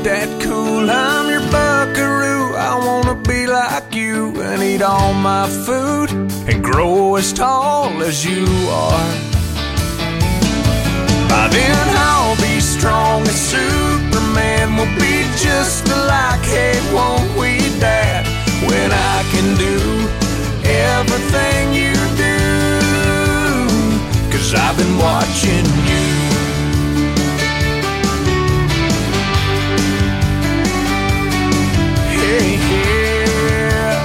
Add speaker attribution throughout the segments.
Speaker 1: that cool. I'm your buckaroo. I wanna be like you and eat all my food and grow as tall as you are. By then I'll be strong as Superman. We'll be just alike, hey, won't we, Dad? When I can do everything you do, 'cause I've been watching you. Hey, yeah.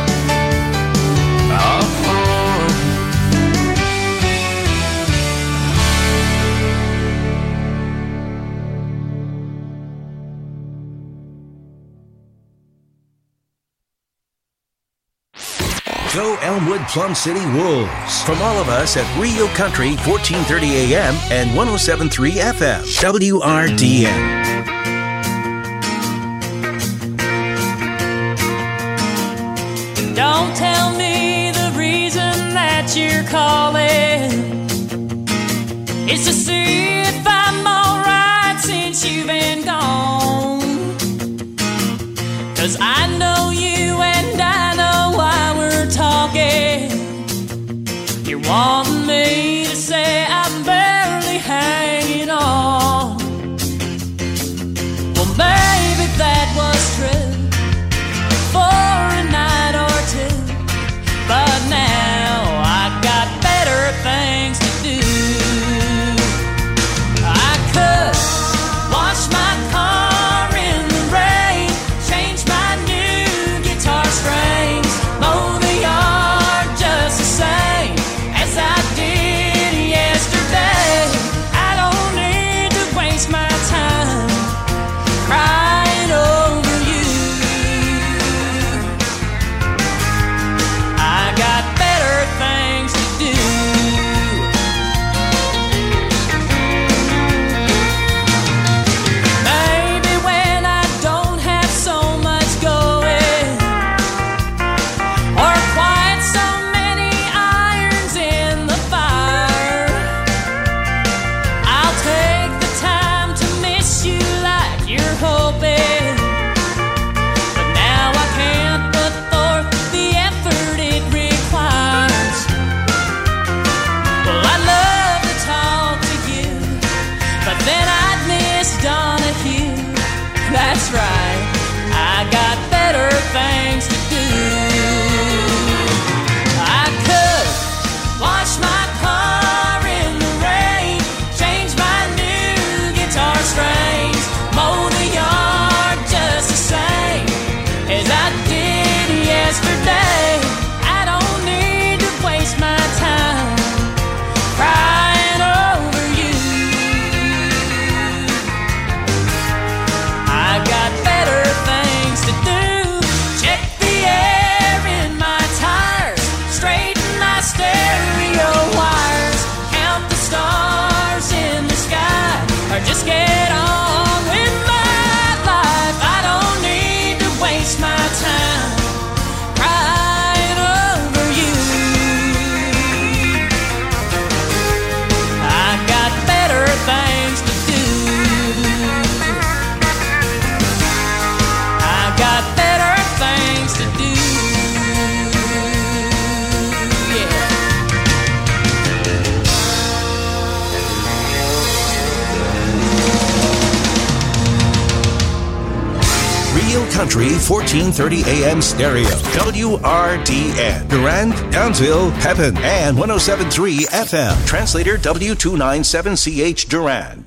Speaker 2: Go Elmwood Plum City Wolves. From all of us at Rio Country, 1430 AM and 107.3 FM. WRDN.
Speaker 3: Don't tell me the reason that you're calling is to see if I'm alright since you've been gone. 'Cause I know you and I know why we're talking. You're wanting me to say I'm barely hanging on. Well, maybe that was true for a night or two, but now I got better things to do. I could wash my car in the rain, change my new guitar strings, mow the yard just the same as I did yesterday. I don't need to waste my time crying over you. I got better things to do. Maybe when I don't have so much going, or quite so many irons in the fire, I'll take the time to miss you like you're hoping. But now I can't put forth the effort it requires. Well, I'd love to talk to you, but then I'd miss Donahue. That's right, I got better things to do. I could wash my car in the rain, change my new guitar strings, mow the yard just the same as I did yesterday. I don't need to waste my time crying over you. I got better things to do. Check the air in my tires, straighten my stereo wires, count the stars in the sky, or just get on with my life. I don't need to waste my time crying over you. I got better things to do. I got better things to do. Yeah.
Speaker 2: Rio Country, 1430 AM stereo. WRDN. Durand, Townsville, Pepin, and 107.3 FM. Translator W297CH Durand.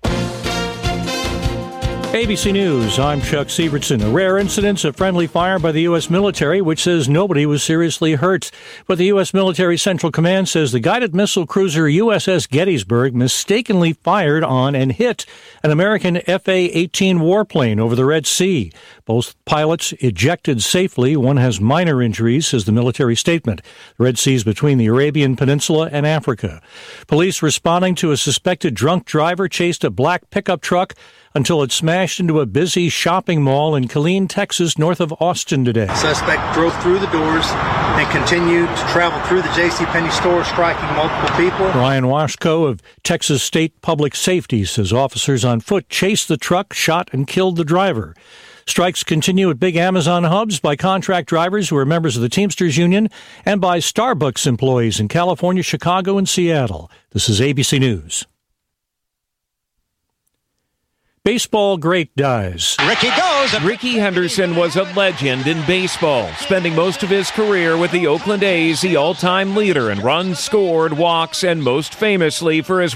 Speaker 4: ABC News, I'm Chuck Sievertson. A rare incident of friendly fire by the U.S. military, which says nobody was seriously hurt. But the U.S. Military Central Command says the guided missile cruiser USS Gettysburg mistakenly fired on and hit an American FA-18 warplane over the Red Sea. Both pilots ejected safely. One has minor injuries, says the military statement. The Red Sea is between the Arabian Peninsula and Africa. Police responding to a suspected drunk driver chased a black pickup truck until it smashed into a busy shopping mall in Killeen, Texas, north of Austin today.
Speaker 5: Suspect drove through the doors and continued to travel through the JCPenney store, striking multiple people.
Speaker 4: Ryan Washko of Texas State Public Safety says officers on foot chased the truck, shot, and killed the driver. Strikes continue at big Amazon hubs by contract drivers who are members of the Teamsters Union and by Starbucks employees in California, Chicago, and Seattle. This is ABC News. Baseball great dies.
Speaker 6: Ricky goes.
Speaker 7: Ricky Henderson was a legend in baseball, spending most of his career with the Oakland A's, the all-time leader in runs scored, walks, and most famously for his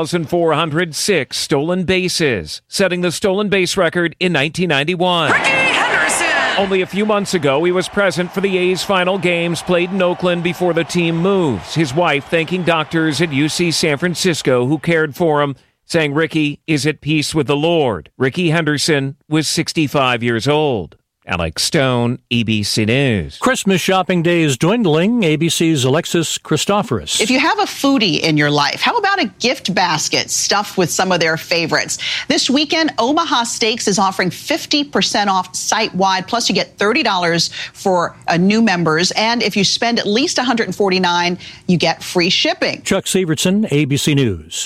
Speaker 7: 1,406 stolen bases, setting the stolen base record in 1991.
Speaker 6: Ricky Henderson!
Speaker 7: Only a few months ago, he was present for the A's final games played in Oakland before the team moves, his wife thanking doctors at UC San Francisco who cared for him, saying Ricky is at peace with the Lord. Ricky Henderson was 65 years old. Alex Stone, ABC News.
Speaker 4: Christmas shopping day is dwindling. ABC's Alexis Christoforous.
Speaker 8: If you have a foodie in your life, how about a gift basket stuffed with some of their favorites? This weekend, Omaha Steaks is offering 50% off site-wide, plus you get $30 for new members. And if you spend at least $149, you get free shipping.
Speaker 4: Chuck Severson, ABC News.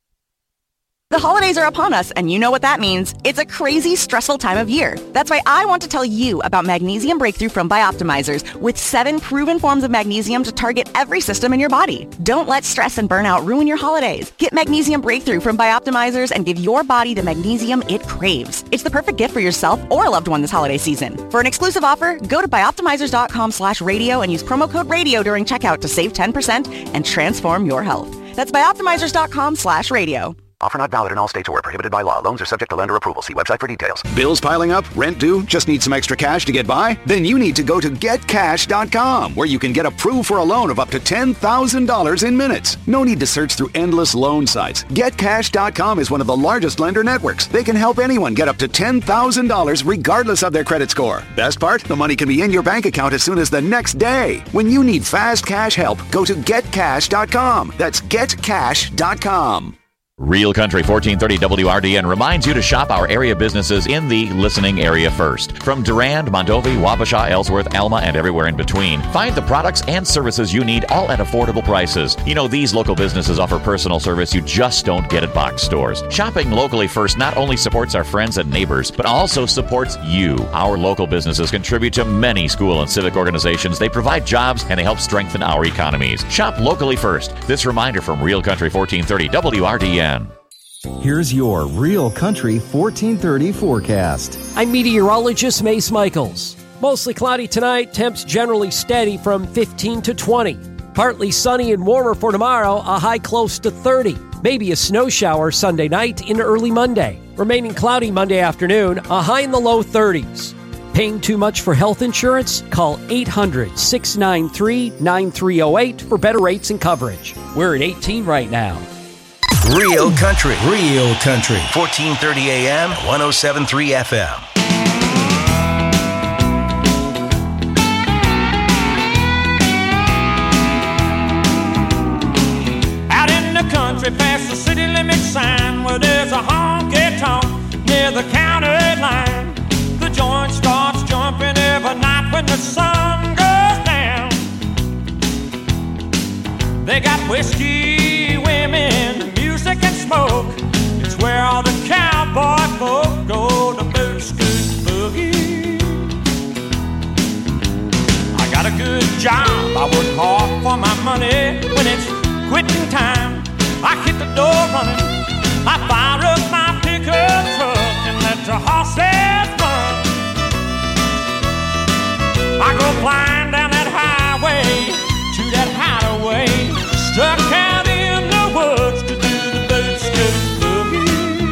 Speaker 9: The holidays are upon us, and you know what that means. It's a crazy, stressful time of year. That's why I want to tell you about Magnesium Breakthrough from Bioptimizers, with 7 proven forms of magnesium to target every system in your body. Don't let stress and burnout ruin your holidays. Get Magnesium Breakthrough from Bioptimizers and give your body the magnesium it craves. It's the perfect gift for yourself or a loved one this holiday season. For an exclusive offer, go to bioptimizers.com/radio and use promo code radio during checkout to save 10% and transform your health. That's bioptimizers.com/radio.
Speaker 10: Offer not valid in all states or prohibited by law. Loans are subject to lender approval. See website for details.
Speaker 11: Bills piling up? Rent due? Just need some extra cash to get by? Then you need to go to GetCash.com, where you can get approved for a loan of up to $10,000 in minutes. No need to search through endless loan sites. GetCash.com is one of the largest lender networks. They can help anyone get up to $10,000 regardless of their credit score. Best part? The money can be in your bank account as soon as the next day. When you need fast cash help, go to GetCash.com. That's GetCash.com.
Speaker 12: Real Country 1430 WRDN reminds you to shop our area businesses in the listening area first. From Durand, Mondovi, Wabasha, Ellsworth, Alma, and everywhere in between, find the products and services you need, all at affordable prices. You know, these local businesses offer personal service you just don't get at box stores. Shopping locally first not only supports our friends and neighbors, but also supports you. Our local businesses contribute to many school and civic organizations. They provide jobs and they help strengthen our economies. Shop locally first. This reminder from Real Country 1430 WRDN.
Speaker 13: Here's your Real Country 1430 forecast.
Speaker 14: I'm meteorologist Mace Michaels. Mostly cloudy tonight, temps generally steady from 15 to 20. Partly sunny and warmer for tomorrow, a high close to 30. Maybe a snow shower Sunday night into early Monday. Remaining cloudy Monday afternoon, a high in the low 30s. Paying too much for health insurance? Call 800-693-9308 for better rates and coverage. We're at 18 right now.
Speaker 2: Real Country. 1430 AM, 107.3 FM.
Speaker 3: Out in the country past the city limit sign, where there's a honky-tonk near the county line. The joint starts jumping every night when the sun goes down. They got whiskey, women, music and smoke. It's where all the cowboy folk go to boot scoot boogie. I got a good job, I work hard for my money. When it's quitting time, I hit the door running. I fire up my pickup truck and let the horses run. I go flying down that highway to that hideaway, stuck out in the woods to do the boot scoot boogie.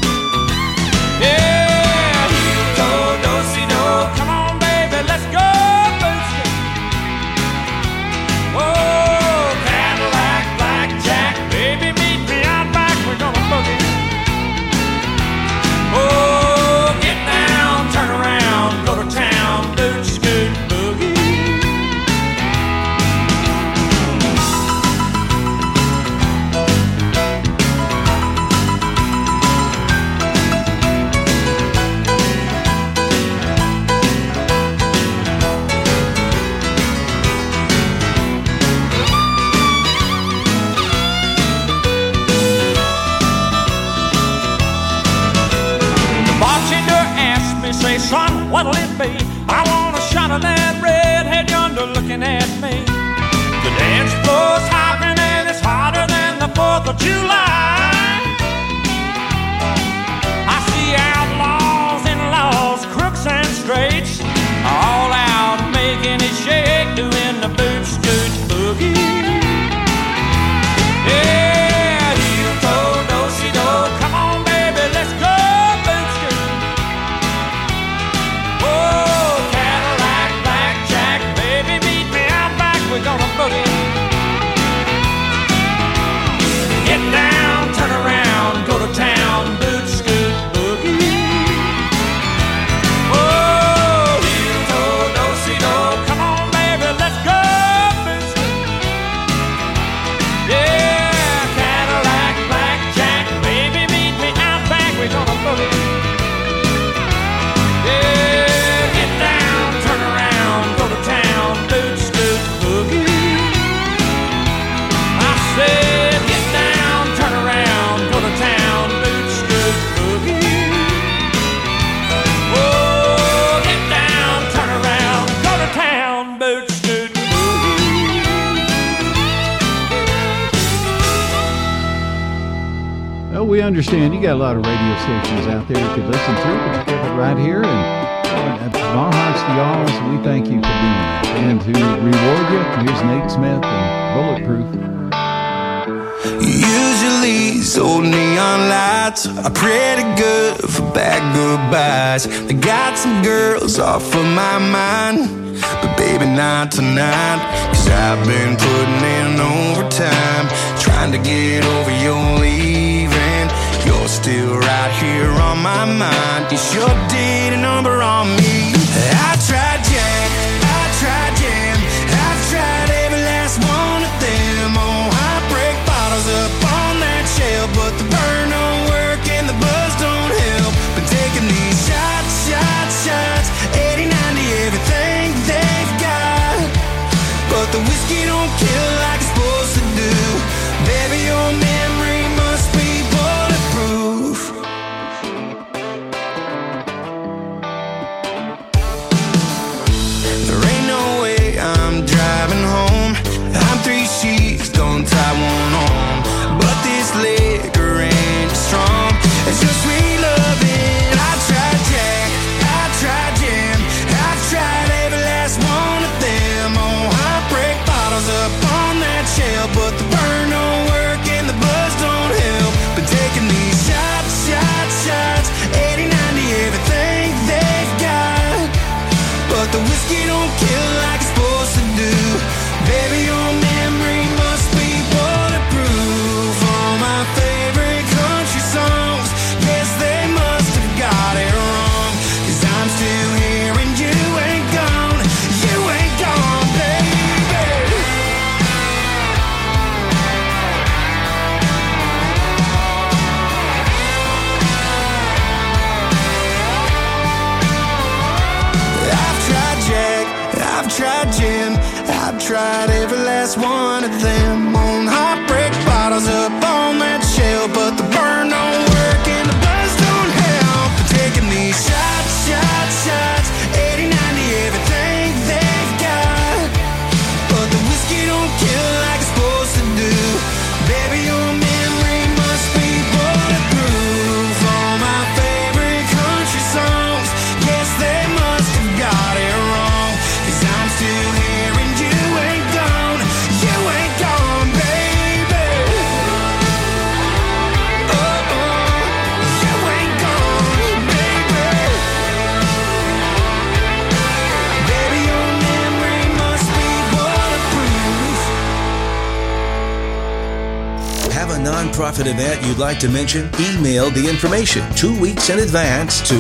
Speaker 3: Yeah, heel toe, do-si-do, come on baby, let's go boot scoot. Whoa, Cadillac, blackjack, baby meet me out back, we're gonna boogie. Oh, get
Speaker 15: say, son, what'll it be? I want a shot of that redhead yonder looking at me. The dance floor's hopping and it's hotter than the 4th of July. I see outlaws and laws, crooks and straights, all out making it shake, doing the boot scoot boogie. Yeah, heel toe, do-si-do, come on baby, let's go boot scoot. Oh, Cadillac, blackjack, baby, meet me out back, we're gonna boogie. Get down, turn around, go to town, boot scoot boogie. Oh, heel toe, do-si-do, come on baby, let's go boot scoot. Yeah, Cadillac, blackjack, baby, meet me out back, we're gonna boogie. Yeah, get down, turn around, go to town, boot scoot boogie. I said, get down, turn around, go to town, boot scoot boogie. Oh, get down, turn around, go to town, boot scoot boogie.
Speaker 16: Oh, we understand you got a lot of radio stations out there you could listen to, but you get it right here. And our hearts to y'all, so we thank you for doing that. And to reward you, here's Nate Smith and Bulletproof.
Speaker 1: Usually these old neon lights are pretty good for bad goodbyes. They got some girls off of my mind, but baby not tonight. 'Cause I've been putting in overtime, trying to get over your leaving. You're still right here on my mind. You sure did a number on me. I tried Jack, I tried Jam, I've tried every last one of them. Oh, heartbreak bottles up on that shelf, but the burn don't work and the buzz don't help. Been taking these shots, shots, shots, 80, 90, everything they've got, but the whiskey don't kill like it's supposed to do. Baby, your memory must be bulletproof. There ain't no way I'm driving home. I'm 3 sheets, don't tie one on, but this liquor ain't strong. It's just sweet loving. I tried Jack, I tried Jam, I've tried every last one of them. Oh, heartbreak bottles up on that shelf, but the burn don't work and the buzz don't help. Been taking these shots, shots, shots, 80, 90, everything they've got, but the whiskey don't kill like it's supposed to do. Baby, your memory must be bulletproof. All my favorite country songs, yes, they must have got it wrong. 'Cause I'm still here and you ain't gone, baby. I've tried Jack, I've tried Jim, I've tried every last one of them. On heartbreak bottles up on that shelf, but the burn don't work and the buzz don't help. Taking these shots, shots, shots, 80, 90, everything they've got, but the whiskey don't kill like it's supposed to do. Baby, your memory must be bulletproof. All my favorite country songs, yes, they must have got it wrong. 'Cause I'm still here and you ain't gone, baby. Oh, you ain't gone, baby. Baby, your memory must be bulletproof.
Speaker 2: Have a nonprofit event you'd like to mention? Email the information 2 weeks in advance to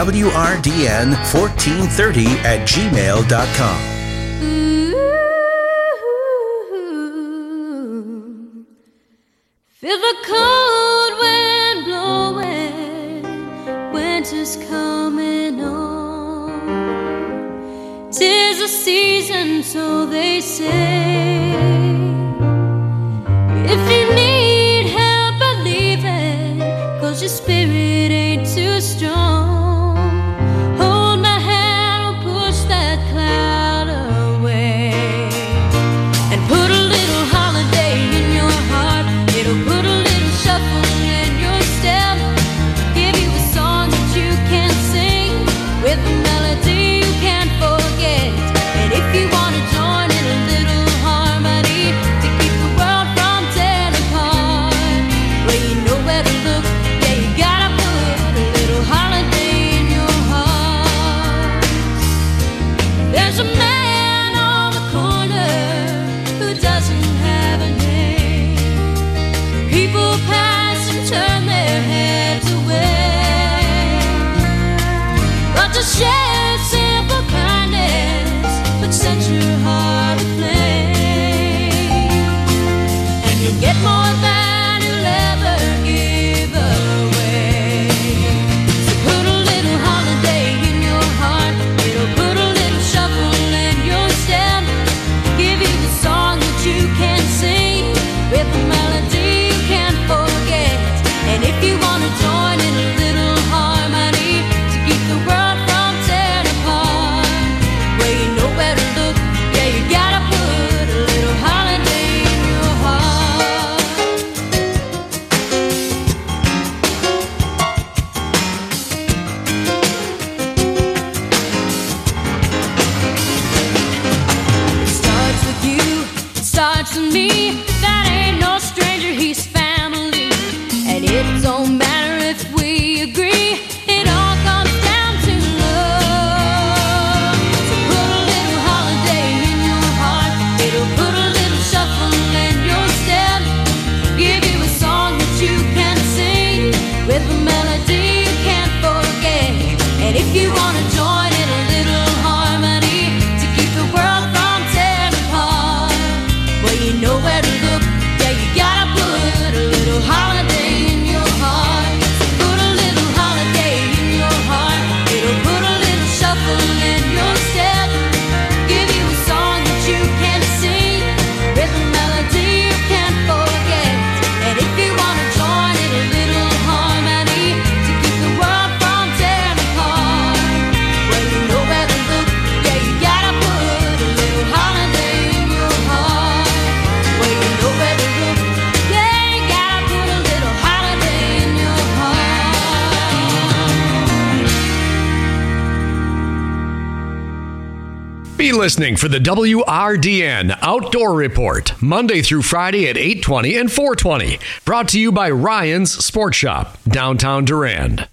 Speaker 2: wrdn1430@gmail.com.
Speaker 3: Feel the cold wind blowing, winter's coming on. 'Tis a season, so they say. If you need help believing, 'cause your spirit ain't too strong, hold share simple kindness, but set your heart aflame, and you'll get more than you'll ever give away. So put a little holiday in your heart, it'll put a little shuffle in your step, give you a song that you can sing with a melody you can't forget. And if you want to join in a little harmony to keep the world from tearing apart, well, you know where to look. Yeah, you gotta put a little holiday in your heart. It starts with you, it starts with me. That ain't no stranger, he's family. And it don't matter if we agree, it all comes down to love. So put a little holiday in your heart, it'll put a little shuffle in your step, give you a song that you can sing with a melody you can't forget. And if you want to join in a little harmony to keep the world from tearing apart, well, you know where to look. Yeah, you gotta put a little holiday in your heart. So put a little holiday in your heart, it'll put a little shuffle in your step, give you a song that you can sing with a melody you can't forget. And if you want to join in a little harmony to keep the world from tearing apart, well, you know where to look. Yeah, you gotta put a little holiday in your heart. Well, you know where to look. Yeah, you gotta put a little holiday in your heart.
Speaker 17: Be listening for the WRDN Outdoor Report, Monday through Friday at 8:20 and 4:20. Brought to you by Ryan's Sports Shop, downtown Durand.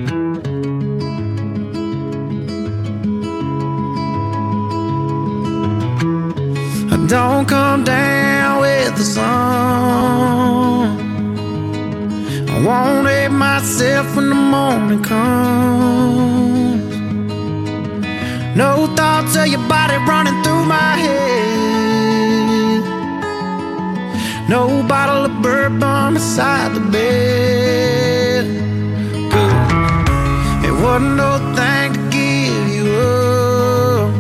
Speaker 1: Don't come down with the sun. I won't hate myself when the morning comes. No thoughts of your body running through my head. No bottle of bourbon beside the bed. Good. It wasn't no thing to give you up.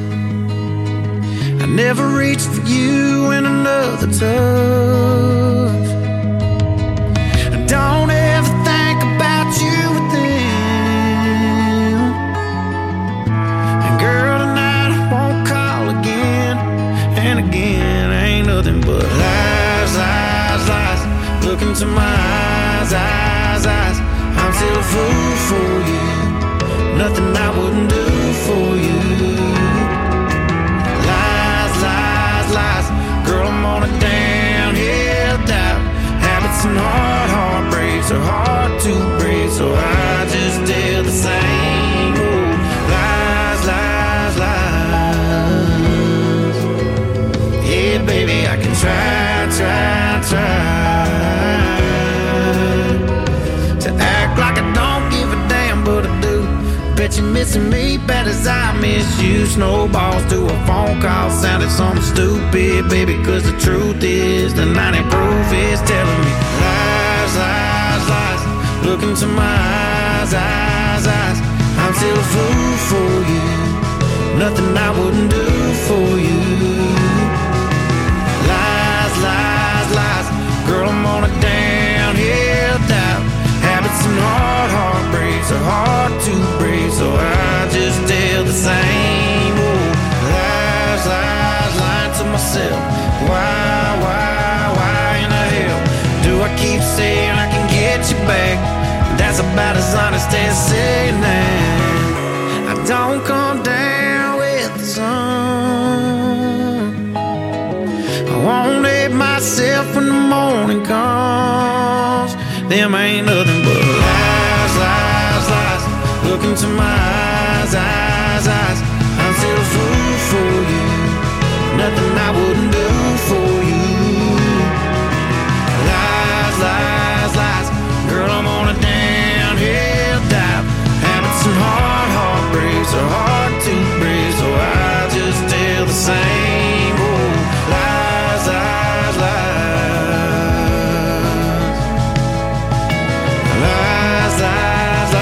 Speaker 1: I never reached for you in another touch. I don't ever think about you with them. And girl, tonight I won't call again. And again, ain't nothing but lies, lies, lies. Look into my eyes, eyes, eyes. I'm still a fool for you. Nothing I wouldn't do for you. Lies. Girl, I'm on a downhill dive. Habits and heartbreaks are hard to break, so I just tell the same old lies, lies, lies. Yeah, baby, I can try to act like I don't give a damn, but I do. Bet you're missing me bad as I miss you. Snowballs to a phone call sounded something stupid, baby, cause the truth is the 90 proof is telling me lies, lies, lies. Look into my eyes, eyes, eyes. I'm still a fool for you. Nothing I wouldn't do for you. Lies, lies, lies. Girl, I'm on a downhill dive. Habits and heartbreaks are hard to break, so I just tell the same old lies, lies, lying to myself. Why in the hell do I keep saying I can get you back? That's about as honest as saying that. I don't come down with the sun. I won't hate myself when the morning comes. Them ain't nothing but lies, lies, lies. Look into my eyes, eyes, eyes. I'm still a fool for you. Nothing I wouldn't do for you. Lies, lies, lies. Girl, I'm on a downhill dive. Habits and heartbreak so hard to breathe, so I just tell the same old lies, lies, lies. Lies, lies,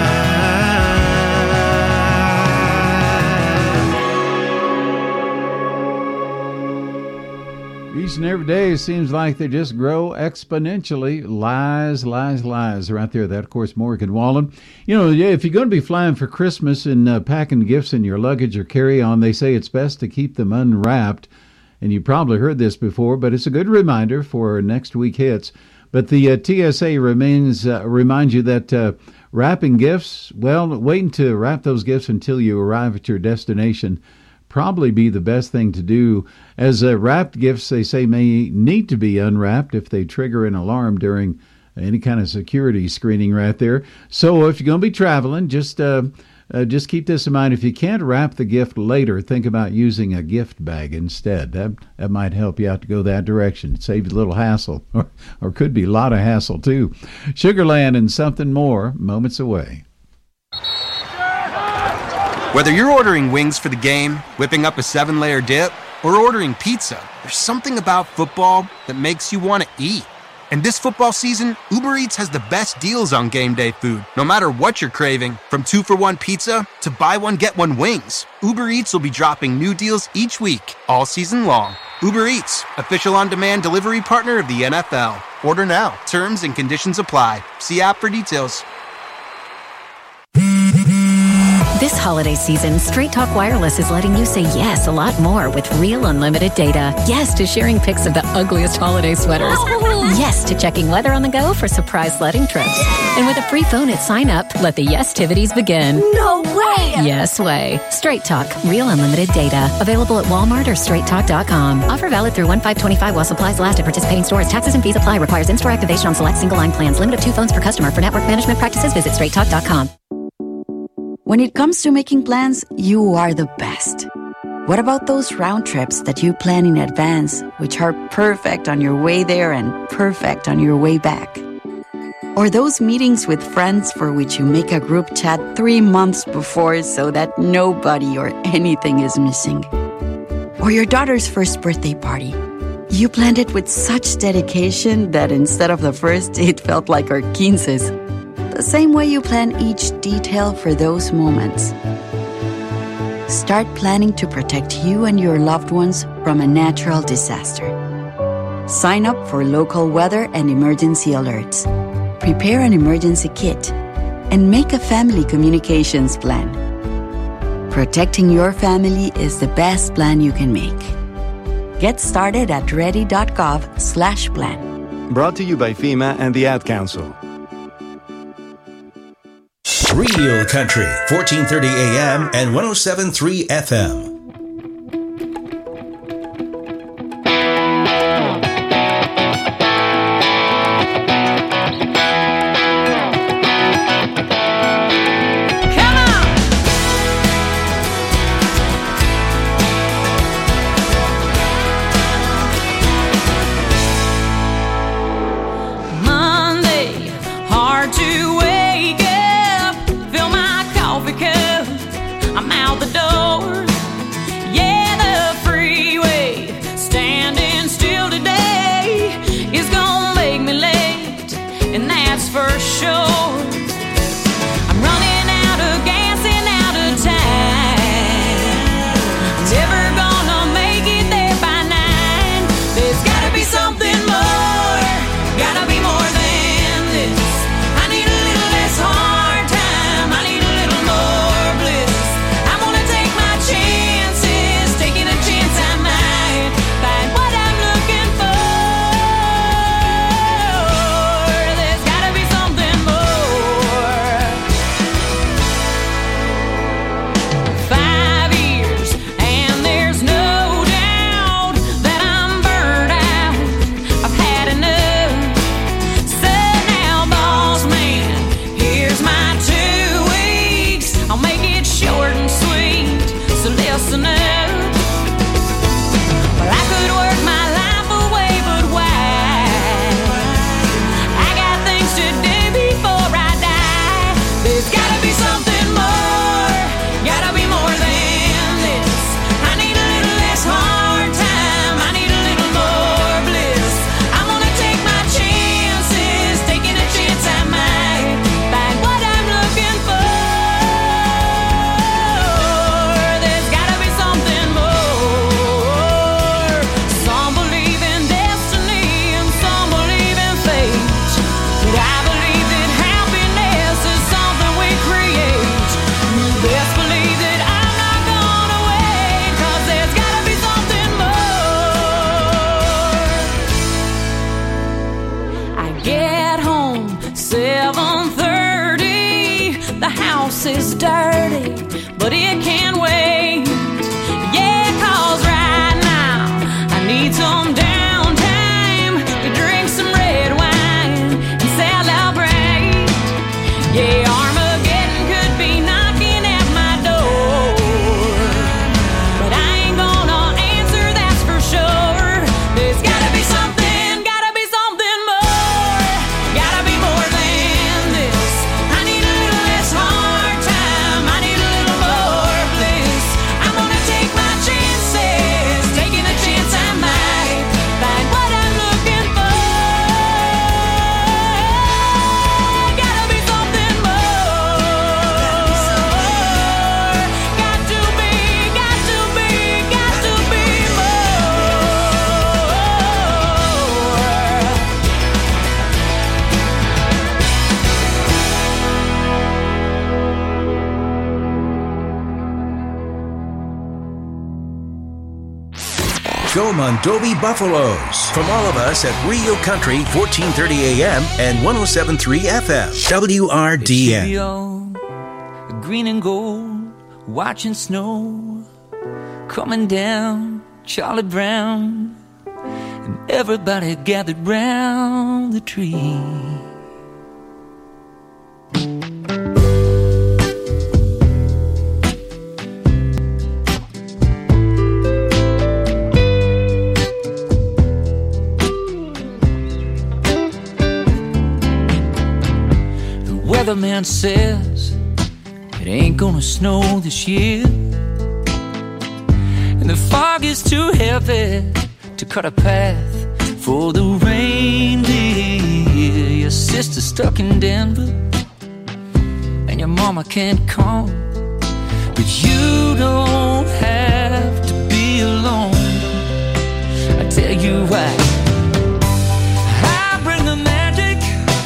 Speaker 16: lies. Each and every day it seems like they just grow exponentially. Lies, lies, lies are out there. That, of course, Morgan Wallen. You know, if you're going to be flying for Christmas and packing gifts in your luggage or carry-on, they say it's best to keep them unwrapped. And you probably heard this before, but it's a good reminder for next week hits. But the TSA reminds you that wrapping gifts, well, waiting to wrap those gifts until you arrive at your destination probably be the best thing to do, as wrapped gifts, they say, may need to be unwrapped if they trigger an alarm during any kind of security screening right there. So if you're going to be traveling, just keep this in mind. If you can't wrap the gift later, think about using a gift bag instead. That might help you out to go that direction. It saves a little hassle, or could be a lot of hassle too. Sugarland and something more moments away.
Speaker 18: Whether you're ordering wings for the game, whipping up a 7-layer dip, or ordering pizza, there's something about football that makes you want to eat. And this football season, Uber Eats has the best deals on game day food. No matter what you're craving, from 2-for-1 pizza to buy one, get one wings, Uber Eats will be dropping new deals each week, all season long. Uber Eats, official on-demand delivery partner of the NFL. Order now. Terms and conditions apply. See app for details.
Speaker 19: This holiday season, Straight Talk Wireless is letting you say yes a lot more with real unlimited data. Yes to sharing pics of the ugliest holiday sweaters. Yes to checking weather on the go for surprise sledding trips. And with a free phone at sign up, let the yes-tivities begin.
Speaker 20: No way!
Speaker 19: Yes way. Straight Talk, real unlimited data. Available at Walmart or straighttalk.com. Offer valid through 1/5/25 while supplies last at participating stores. Taxes and fees apply. Requires in-store activation on select single-line plans. Limit of 2 phones per customer. For network management practices, visit straighttalk.com.
Speaker 20: When it comes to making plans, you are the best. What about those round trips that you plan in advance, which are perfect on your way there and perfect on your way back? Or those meetings with friends for which you make a group chat 3 months before so that nobody or anything is missing? Or your daughter's first birthday party. You planned it with such dedication that instead of the first, it felt like our 15's. The same way you plan each detail for those moments. Start planning to protect you and your loved ones from a natural disaster. Sign up for local weather and emergency alerts. Prepare an emergency kit. And make a family communications plan. Protecting your family is the best plan you can make. Get started at ready.gov/plan.
Speaker 21: Brought to you by FEMA and the Ad Council.
Speaker 2: Real Country, 1430 AM and 107.3 FM.
Speaker 3: I'm out the door. party, but it can't wait. Yeah, 'cause right now I need some downtime to drink some red wine and celebrate. Yeah, Armageddon could be knocking at my door, but I ain't gonna answer, that's for sure. There's gotta be something more, gotta be more than this. I need a little less hard time, I need a little more bliss. I'm gonna take my chances, taking a chance I might find what I'm looking for. Gotta be something more, got to be
Speaker 2: Go Mondovi Buffaloes. From all of us at Rio Country, 1430 AM and 107.3 FM. WRDN.
Speaker 5: It should be all green and gold, watching snow coming down Charlie Brown, and everybody gathered round the tree. Weatherman says it ain't gonna snow this year, and the fog is too heavy to cut a path for the reindeer. Your sister's stuck in Denver, and your mama can't come, but you don't have to be alone. I tell you why. I bring the magic,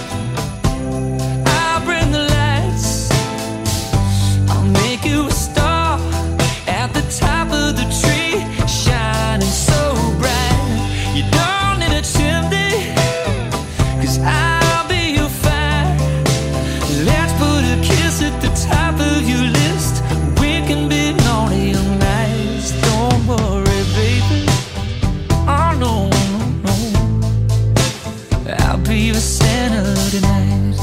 Speaker 5: make you a star at the top of the tree, shining so bright. You don't need a chimney, 'cause I'll be your fire. Let's put a kiss at the top of your list. We can be naughty or nice. Don't worry, baby. Oh no, no, no. I'll be your Santa tonight.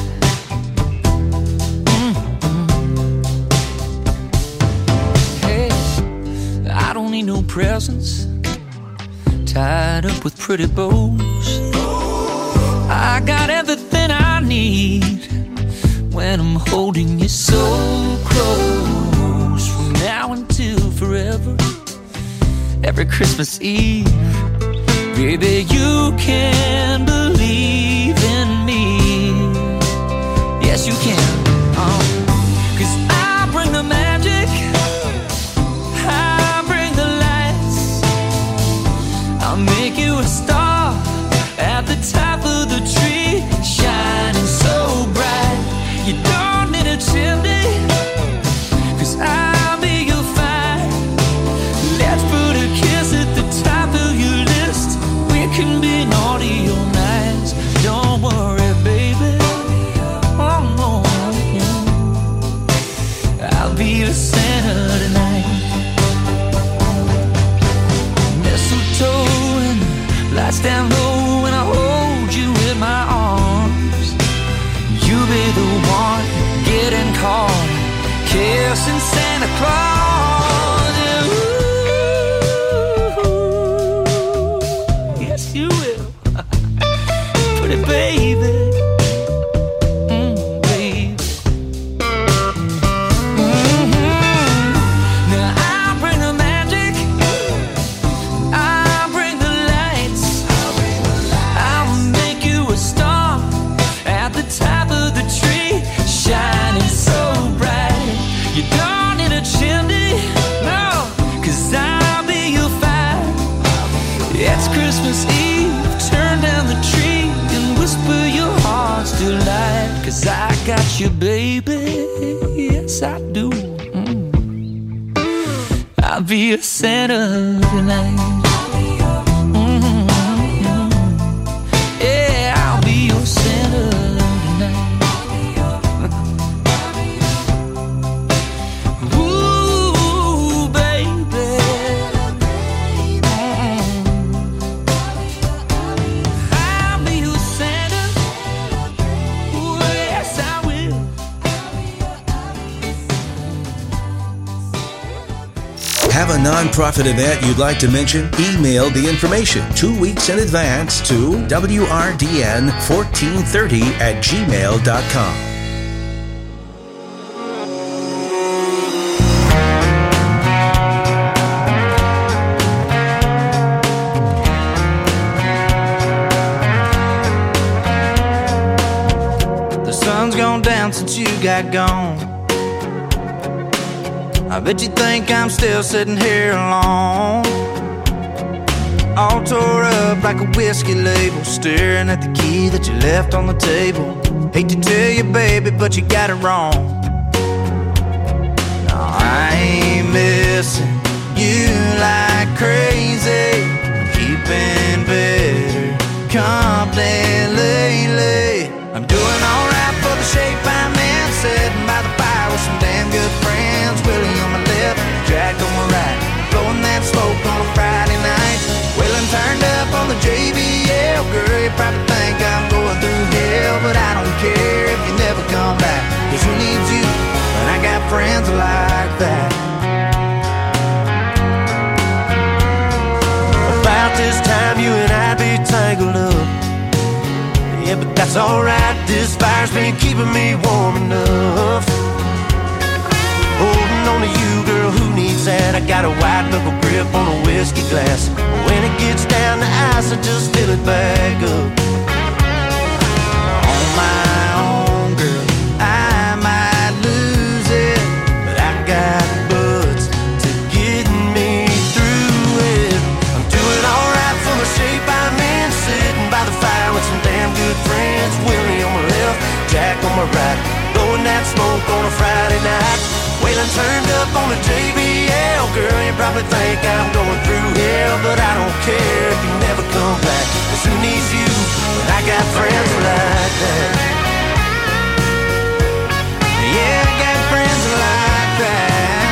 Speaker 5: I don't need no presents tied up with pretty bows. I got everything I need when I'm holding you so close. From now until forever, every Christmas Eve, baby, you can believe in me. Yes, you can. 'Cause I bring the magic, I'll make you a star at the top of the tree, shining so bright. You don't need a chimney, 'cause I'll be your fire. Let's put a kiss at the top of your list. We can be naughty or nice. Don't worry, baby. Oh no, I'll be your Santa tonight. Mistletoe, lights down low when I hold you in my arms. You be the one getting caught, kissing Santa Claus. Yeah, ooh, yes you will. Pretty baby. Christmas Eve, turn down the tree and whisper your heart's delight. 'Cause I got you, baby, yes I do. I'll be a Santa tonight. Yeah, I'll be your Santa tonight.
Speaker 2: Have a nonprofit event you'd like to mention? Email the information 2 weeks in advance to wrdn1430@gmail.com.
Speaker 6: The sun's gone down since you got gone. I bet you think I'm still sitting here alone, all tore up like a whiskey label, staring at the key that you left on the table. Hate to tell you, baby, but you got it wrong. No, I ain't missing you like crazy, keeping better company lately. I'm doing alright for the shape I'm in, sitting by the fire with some damn good friends. Willie on my left, Jack on my right, blowing that smoke on a Friday night. Wheeling turned up on the JBL, girl, you probably think I'm going through hell, but I don't care if you never come back, 'cause who needs you when I got friends like that?
Speaker 22: About this time you and I'd be tangled up. Yeah, but that's alright, this fire's been keeping me warm enough. Holding on to you, girl, who needs that? I got a white knuckle grip on a whiskey glass. When it gets down to ice, I just fill it back up. On my own, girl, I might lose it, but I got buds to get me through it. I'm doing alright for the shape I'm in, sitting by the fire with some damn good friends. Willie on my left, Jack on my right, blowing that smoke on a Friday night. Waylon turned up on the JBL, girl, you probably think I'm going through hell, but I don't care if you never come back, 'cause who needs you when I got friends like that? Yeah, I got friends like that.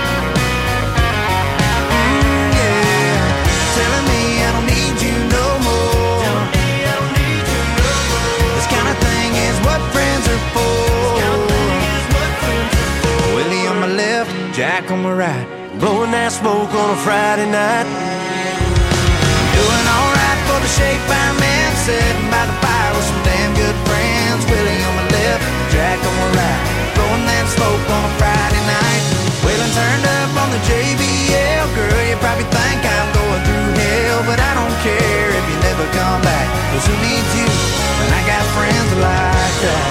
Speaker 22: Yeah, telling me I don't need you no more. This kind of thing is what friends are for. Willie on my left, Jack on my right, blowing that smoke on a Friday night. Doing alright for the shape I'm in, sitting by the fire with some damn good friends. Willie on my left, Jack on my right, blowing that smoke on a Friday night. Waylon turned up on the JBL, girl, you probably think I'm going through hell, but I don't care if you never come back, 'cause who needs you when I got friends like that?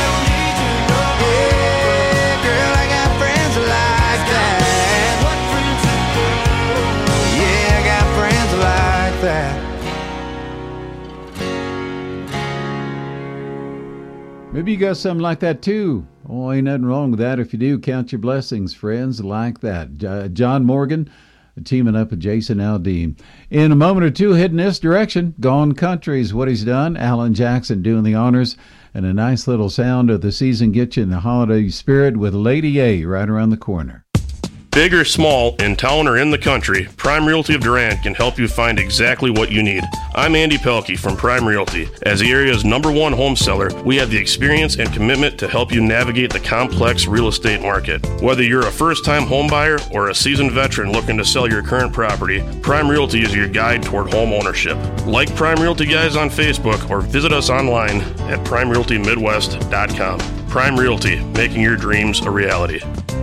Speaker 16: Maybe you got something like that too. Oh, ain't nothing wrong with that. If you do, count your blessings, friends, like that. John Morgan teaming up with Jason Aldean. In a moment or two, heading this direction, Gone Country is what he's done. Alan Jackson doing the honors, and a nice little sound of the season gets you in the holiday spirit with Lady A right around the corner.
Speaker 23: Big or small, in town or in the country, Prime Realty of Durant can help you find exactly what you need. I'm Andy Pelkey from Prime Realty. As the area's #1 home seller, we have the experience and commitment to help you navigate the complex real estate market. Whether you're a first-time home buyer or a seasoned veteran looking to sell your current property, Prime Realty is your guide toward home ownership. Like Prime Realty Guys on Facebook or visit us online at PrimeRealtyMidwest.com. Prime Realty, making your dreams a reality.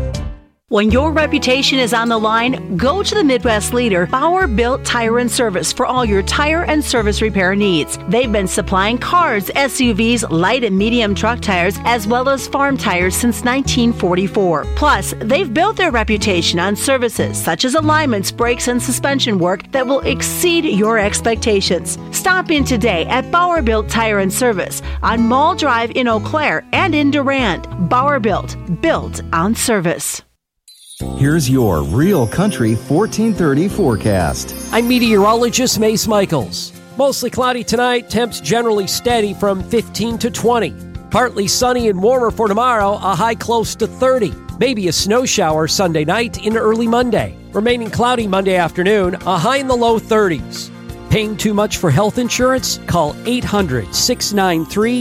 Speaker 24: When your reputation is on the line, go to the Midwest leader, Bauer Built Tire and Service, for all your tire and service repair needs. They've been supplying cars, SUVs, light and medium truck tires, as well as farm tires since 1944. Plus, they've built their reputation on services such as alignments, brakes, and suspension work that will exceed your expectations. Stop in today at Bauer Built Tire and Service on Mall Drive in Eau Claire and in Durand. Bauer Built on service.
Speaker 13: Here's your Real Country 1430 forecast.
Speaker 14: I'm meteorologist Mace Michaels. Mostly cloudy tonight, temps generally steady from 15 to 20. Partly sunny and warmer for tomorrow, a high close to 30. Maybe a snow shower Sunday night into early Monday. Remaining cloudy Monday afternoon, a high in the low 30s. Paying too much for health insurance? Call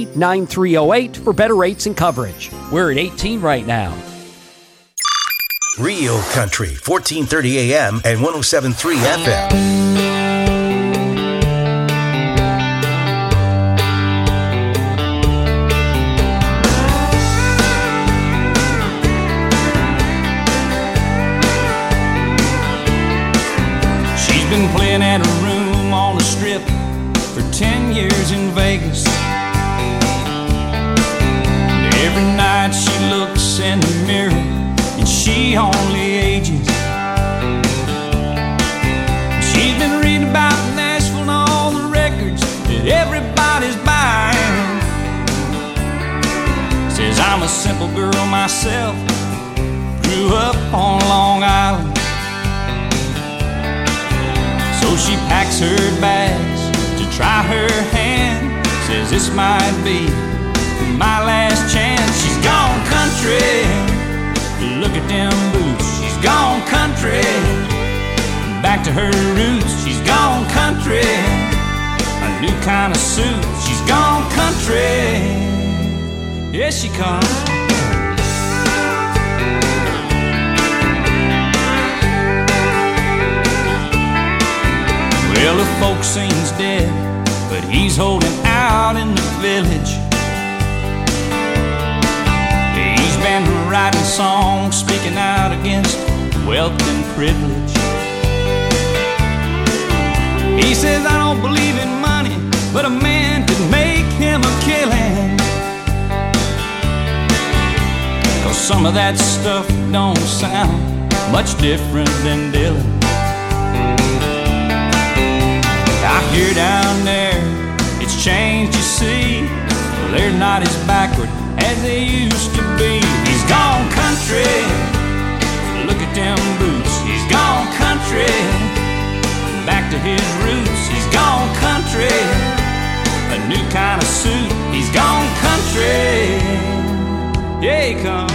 Speaker 14: 800-693-9308 for better rates and coverage. We're at 18 right now.
Speaker 2: Real Country, 1430 AM and 107.3 FM.
Speaker 15: Been playing at a room on the strip for 10 years in Vegas. And every night she looks in the mirror and she only ages. She's been reading about Nashville and all the records that everybody's buying. Says I'm a simple girl myself, grew up on Long Island. So she packs her bags to try her hand. Says this might be my last chance. She's gone country, look at them boots. She's gone country, back to her roots. She's gone country, a new kind of suit. She's gone country, yes she comes. Well, the folk sings dead, but he's holding out in the village. He's been writing songs, speaking out against wealth and privilege. He says, I don't believe in money, but a man could make him a killing. 'Cause some of that stuff don't sound much different than Dylan. I hear down there, it's changed, you see. They're not as backward as they used to be. He's gone country, look at them boots. He's gone country, back to his roots. He's gone country, a new kind of suit. He's gone country, yeah he comes.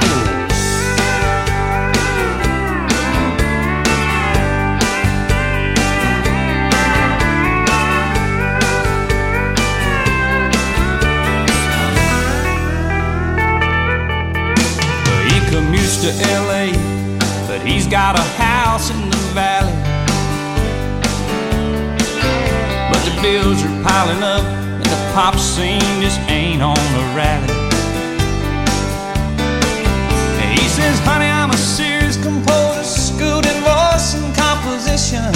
Speaker 15: Commutes to LA, but he's got a house in the valley. But the bills are piling up and the pop scene just ain't on the rally. And he says, honey, I'm a serious composer, schooled in voice and composition.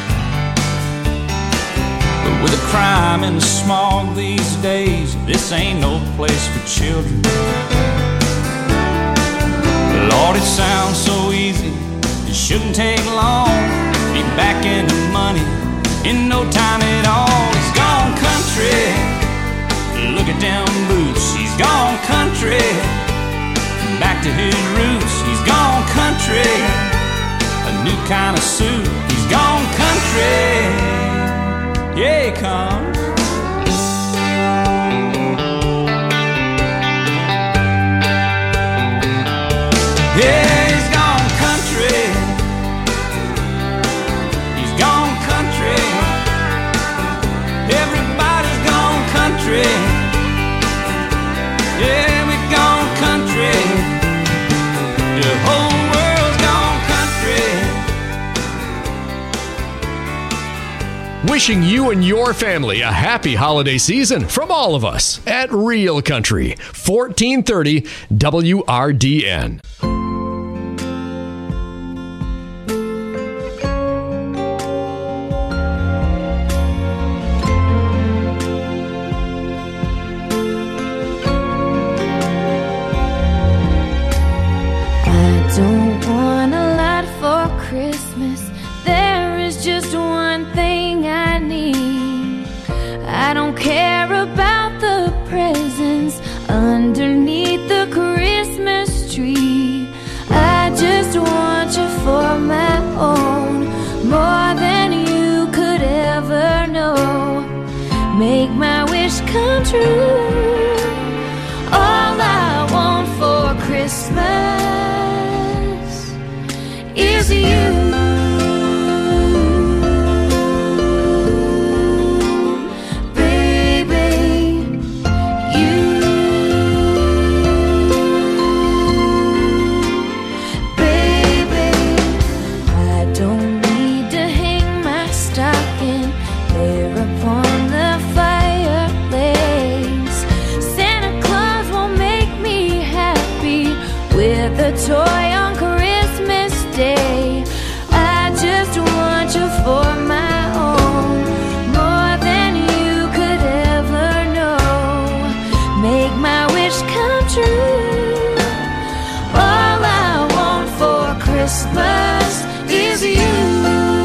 Speaker 15: But with the crime and the smog these days, this ain't no place for children. Lord, it sounds so easy, it shouldn't take long. Be back in the money in no time at all. He's gone country, look at them boots. He's gone country, back to his roots. He's gone country, a new kind of suit. He's gone country, yeah he comes. Yeah, he's gone country. He's gone country. Everybody's gone country. Yeah, we've gone country. The whole world's gone country.
Speaker 17: Wishing you and your family a happy holiday season from all of us at Real Country, 1430 WRDN.
Speaker 4: Underneath the Christmas tree, I just want you for my own, more than you could ever know. Make my wish come true. All I want for Christmas is you. Baby, Christmas is you.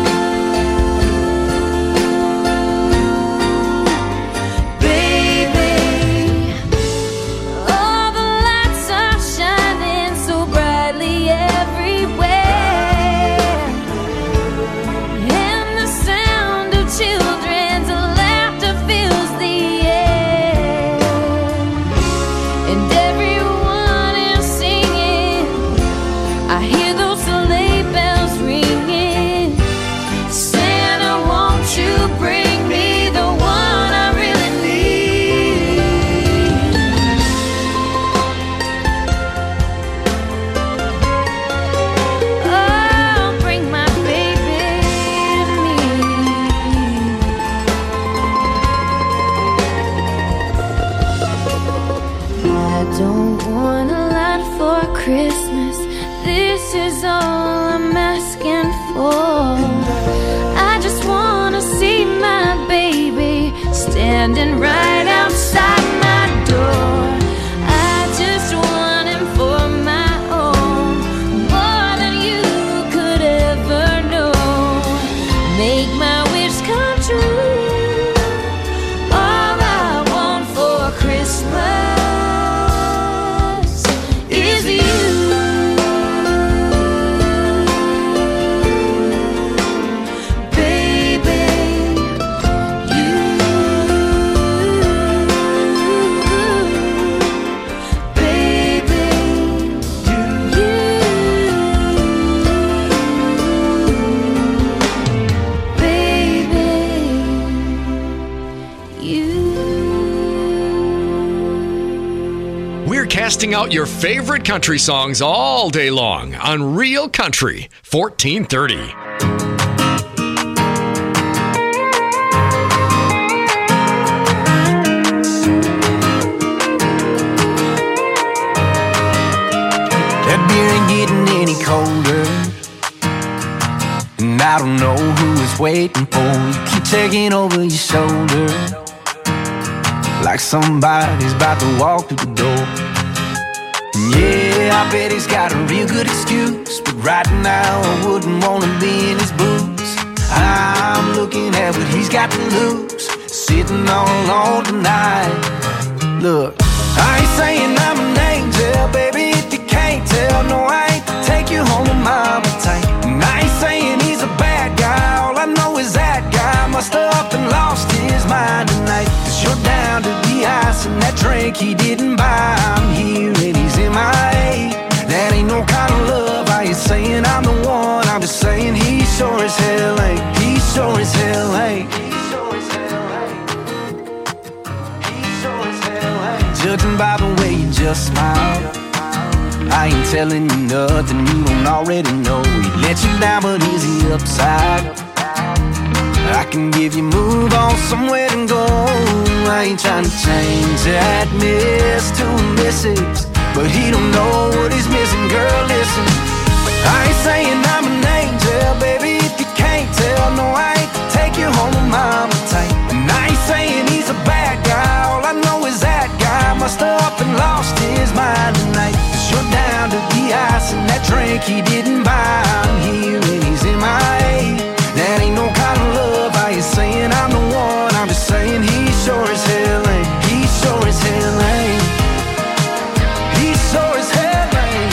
Speaker 4: Christmas, this is all I'm asking for. I just wanna see my baby standing right outside my door. I just want him for my own, more than you could ever know. Make my wish come true. All I want for Christmas is you.
Speaker 17: Casting out your favorite country songs all day long on Real Country 1430.
Speaker 6: That beer ain't getting any colder, and I don't know who it's waiting for. You keep taking over your shoulder like somebody's about to walk through the door. Yeah, I bet he's got a real good excuse, but right now I wouldn't want to be in his boots. I'm looking at what he's got to lose, sitting all alone tonight. Look, I ain't saying I'm an angel, baby, if you can't tell. No, I ain't to take you home with mama tight. And I ain't saying he's a bad guy, all I know is that guy must have up and lost his mind tonight. 'Cause you're down to the ice and that drink he didn't buy. I'm here and he's MIA. That ain't no kind of love. I ain't saying I'm the one, I'm just saying he sure as hell ain't. He sure as hell ain't. Judging by the way you just smile, I ain't telling you nothing you don't already know. He let you down, but is he upside? I can give you move on somewhere to go. I ain't trying to change that miss to a misses, but he don't know what he's missing. Girl, listen, I ain't saying I'm an angel, baby, if you can't tell. No, I ain't to take you home with mama tight. And I ain't saying he's a bad guy, all I know is that guy must have up and lost his mind tonight. 'Cause you're down to the ice and that drink he didn't buy. I'm here and he's MIA. That ain't no kind of love. I ain't saying I'm the one, I'm just saying he sure as hell ain't. He sure as hell ain't. He sure as hell ain't.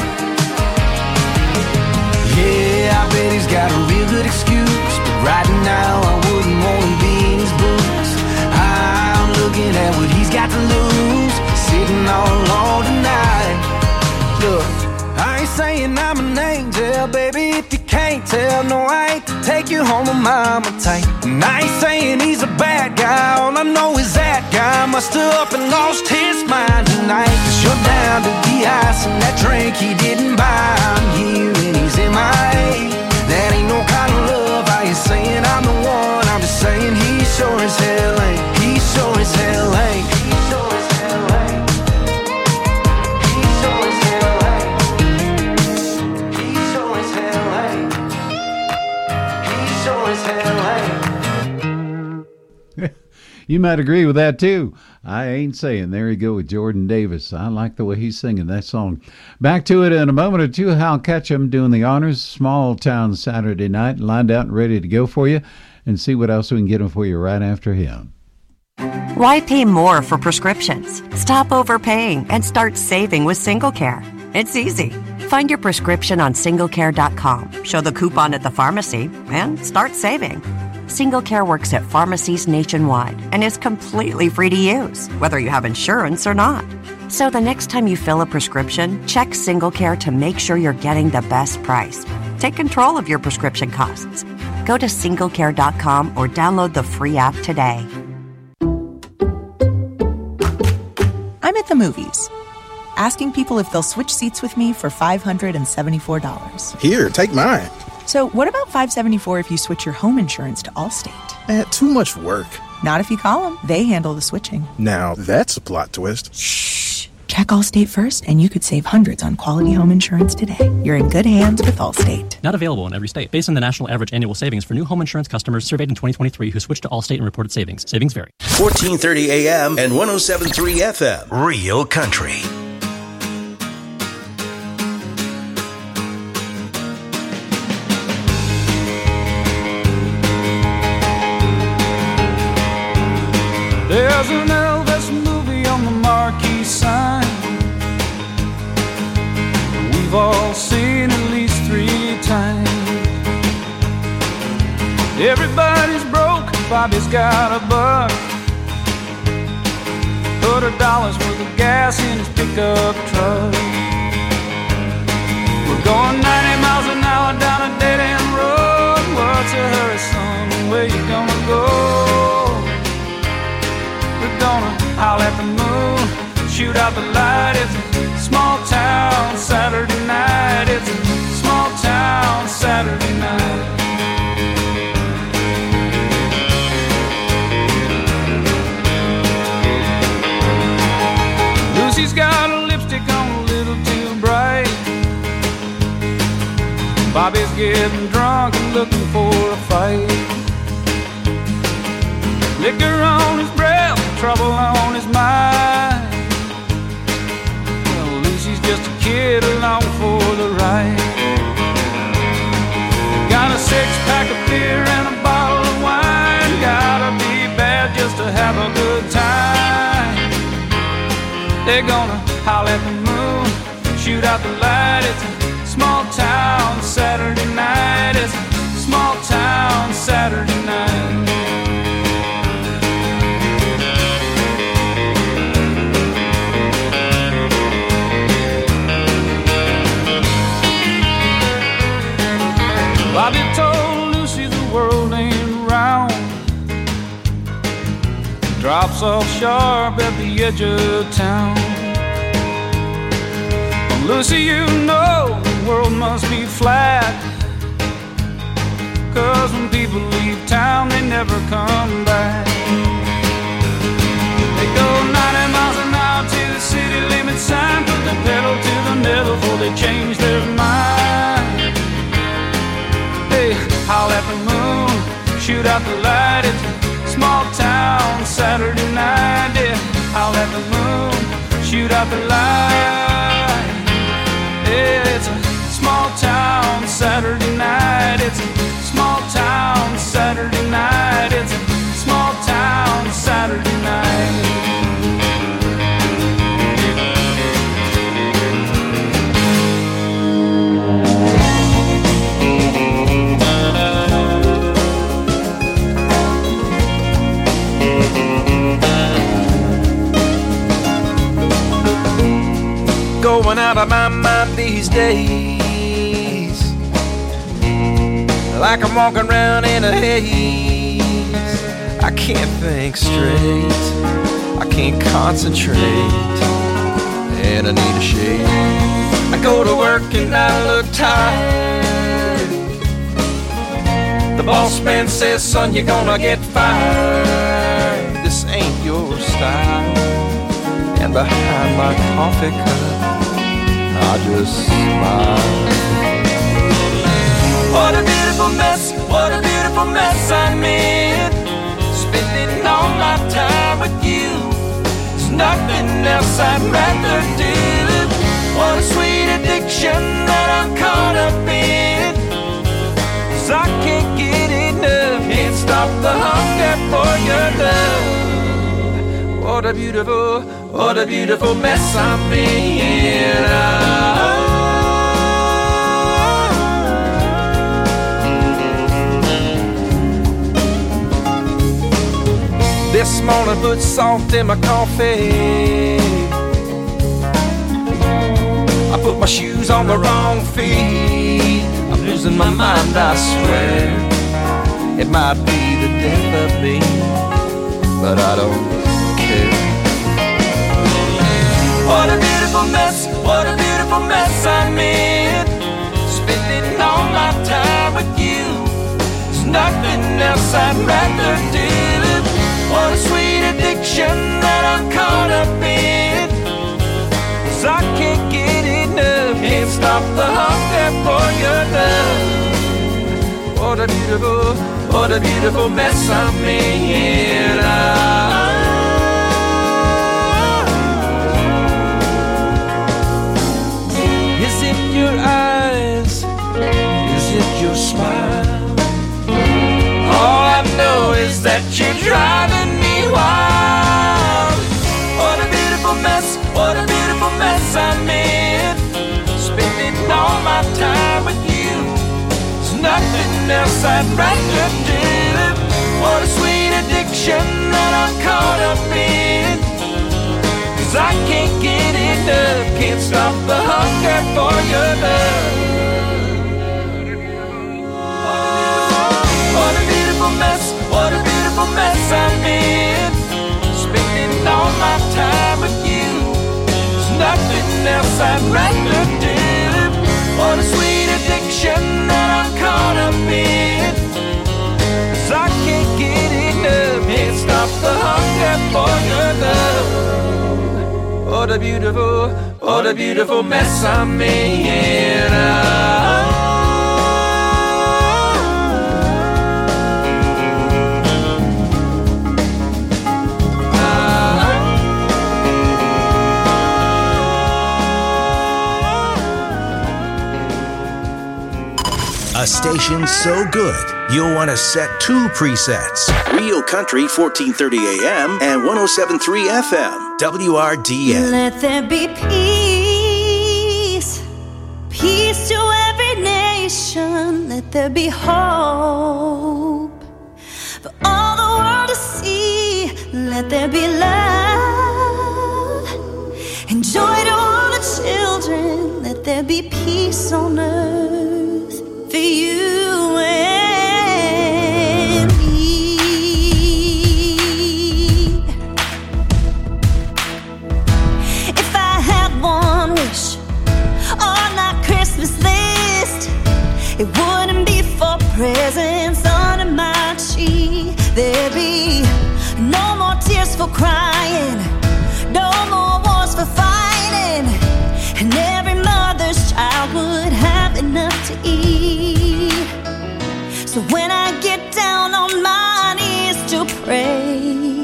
Speaker 6: Yeah, I bet he's got a real good excuse, but right now I wouldn't want to be in his boots. I'm looking at what he's got to lose, sitting all alone tonight. Look, I ain't saying I'm an angel, baby, if you can't tell. No, I ain't to take you home with mama tight. And I ain't saying he's a bad guy, all I know is that guy must have up and lost his mind tonight. 'Cause you're down to the ice and that drink he didn't buy. I'm here and he's MIA. That ain't no kind of love. I ain't saying I'm the one, I'm just saying he sure as hell ain't. He sure as hell ain't. He sure as hell ain't. He sure as hell ain't. He sure as hell ain't. He sure as hell ain't.
Speaker 16: You might agree with that, too. I ain't saying. There you go with Jordan Davis. I like the way he's singing that song. Back to it in a moment or two. Hal Ketchum doing the honors. Small Town Saturday night. Lined out and ready to go for you. And see what else we can get him for you right after him.
Speaker 7: Why pay more for prescriptions? Stop overpaying and start saving with SingleCare. It's easy. Find your prescription on SingleCare.com, show the coupon at the pharmacy, and start saving. SingleCare works at pharmacies nationwide and is completely free to use, whether you have insurance or not. So the next time you fill a prescription, check SingleCare to make sure you're getting the best price. Take control of your prescription costs. Go to SingleCare.com or download the free app today.
Speaker 8: I'm at the movies, asking people if they'll switch seats with me for $574.
Speaker 9: Here, take mine.
Speaker 8: So what about $574 if you switch your home insurance to Allstate?
Speaker 9: Too much work.
Speaker 8: Not if you call them. They handle the switching.
Speaker 9: Now, that's a plot twist.
Speaker 8: Shh. Check Allstate first, and you could save hundreds on quality home insurance today. You're in good hands with Allstate.
Speaker 10: Not available in every state. Based on the national average annual savings for new home insurance customers surveyed in 2023 who switched to Allstate and reported savings. Savings vary.
Speaker 2: 1430 AM and 107.3 FM. Real Country.
Speaker 15: There's an Elvis movie on the marquee sign. We've all seen at least 3 times. Everybody's broke, Bobby's got a buck. Put $1 worth of gas in his pickup truck. We're going 90 miles an hour down a dead-end road. What's a hurry, son? Where you gonna go? We're gonna howl at the moon, shoot out the light. It's a small town Saturday night. It's a small town Saturday night. Lucy's got a lipstick on a little too bright. Bobby's getting drunk and looking for a fight. Liquor on his breath, trouble on his mind. Well, Lucy's just a kid along for the ride. Got a 6-pack of beer and a bottle of wine. Gotta be bad just to have a good time. They're gonna howl at the moon, shoot out the light. It's a small town Saturday night. It's a small town Saturday night. Bobby told Lucy the world ain't round. Drops off sharp at the edge of town. Well, Lucy, you know the world must be flat. 'Cause when people leave town, they never come back. They go 90 miles an hour to the city limit sign. Put the pedal to the metal before they change their mind. Hey, howl at the moon, shoot out the light. It's a small town Saturday night. Yeah, howl at the moon, shoot out the light. Yeah, it's a small town Saturday night. It's a small town Saturday night. It's a small town Saturday night.
Speaker 6: Going out of my mind these days, like I'm walking around in a haze. I can't think straight, I can't concentrate, and I need a shade. I go to work and I look tired. The boss man says, son, you're gonna get fired. This ain't your style. And behind my coffee cup, I just smile. What a beautiful mess I'm in. Spending all my time nothing else I'd rather do. What a sweet addiction that I'm caught up in, 'cause I can't get enough, can't stop the hunger for your love. What a beautiful mess I'm in. This morning put salt in my coffee. I put my shoes on the wrong feet. I'm losing my mind, I swear. It might be the death of me, but I don't care. What a beautiful mess I'm in. Spending all my time with you. There's nothing else I'd rather do. What a sweet addiction that I'm caught up in, 'cause I can't get enough, can't stop the hunger for your love. What a beautiful mess I'm in. Is it your eyes? Is it your smile? All I know is that you're driving me wild. What a beautiful mess I'm in. Spending all my time with you. There's nothing else I'd rather do. What a sweet addiction that I'm caught up in, 'cause I can't get enough, can't stop the hunger for your love. What a beautiful mess I'm in. Spending all my time with you. There's nothing else I'd rather do. What a sweet addiction that I'm caught up in, 'cause I can't get enough, can't stop the hunger for your love. What a beautiful mess I'm in.
Speaker 2: A station so good, you'll want to set 2 presets. Rio Country 1430 AM and 107.3 FM. WRDN.
Speaker 4: Let there be peace, peace to every nation. Let there be hope for all the world to see. Let there be love and joy to all the children. Let there be peace on earth for you and me. If I had one wish on my Christmas list, it wouldn't be for presents under my tree. There'd be no more tears for crying, no more wars for fighting, and every mother's child would have enough to eat. So when I get down on my knees to pray,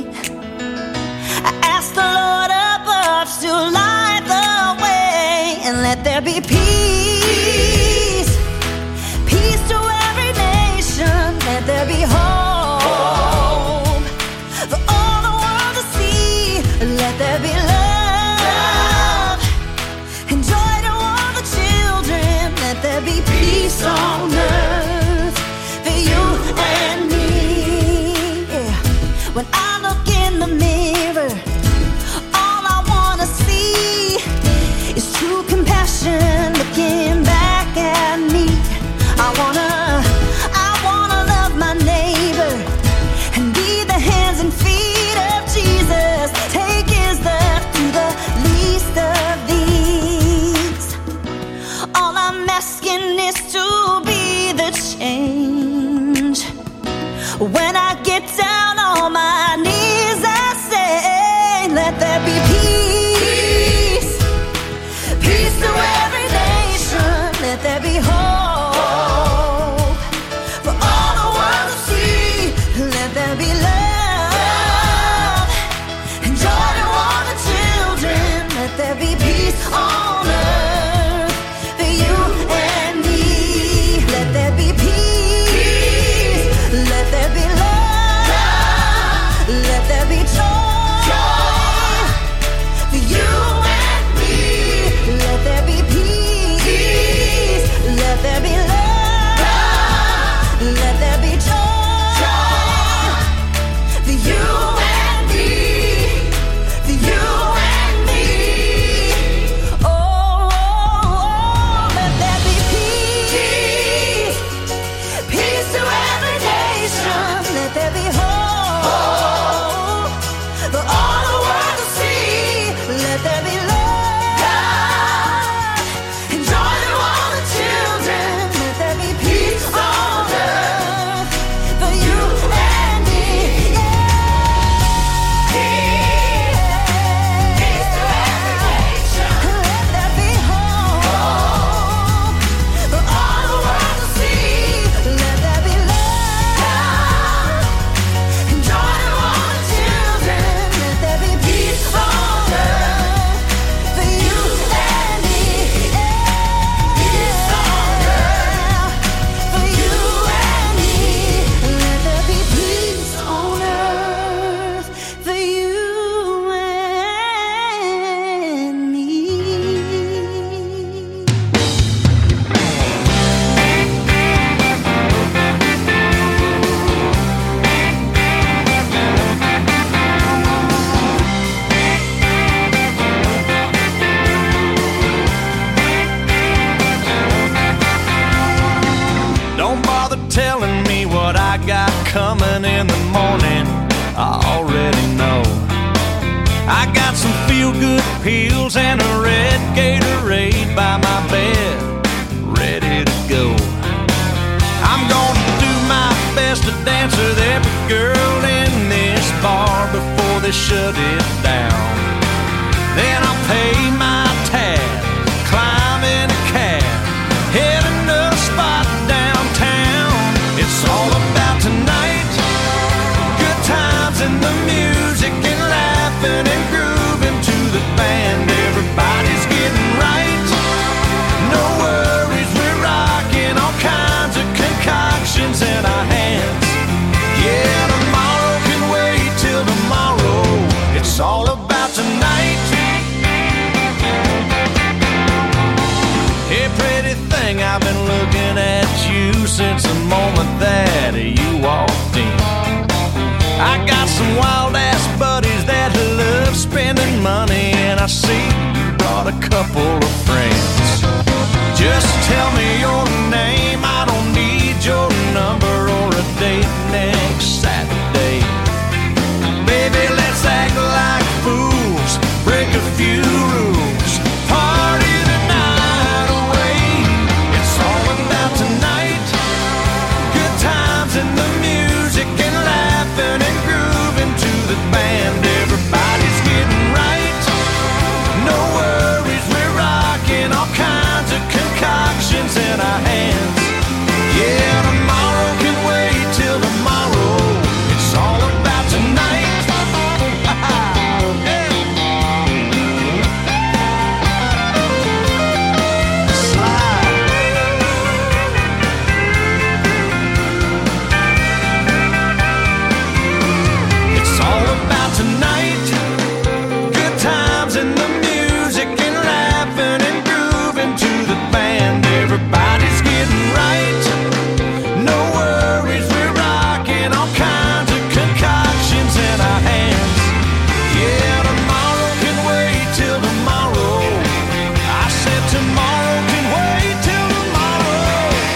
Speaker 4: I ask the Lord above to light the way, and let there be peace, peace to every nation. Let there be hope for all the world to see. Let there be love and joy to all the children. Let there be peace on earth for you and me. Yeah. When I look in the mirror, all I wanna see is true compassion looking back at me. I wanna love my neighbor and be the hands and feet of Jesus. Take his love to the least of these. All I'm asking is to be the change. When I get down on my knees, I say, let there be peace, peace to every nation. Let there be hope for all the world to see. Let there be love and joy to all the
Speaker 22: telling me what I got coming in the morning, I already know. I got some feel-good pills and a red Gatorade by my bed, ready to go. I'm gonna do my best to dance with every girl in this bar before they shut it down. Then I'll pay my tab, climb in a cab, heading to a spot downtown. It's all about tonight, good times and the music and laughing and grooving to the band. Everybody's getting right, no worries, we're rocking all kinds of concoctions in our hands. Yeah, tomorrow can wait till tomorrow. It's all about tonight. Hey, pretty thing, I've been looking at you since the moment that you walked in. I got some wild-ass buddies that love spending money, and I see you brought a couple of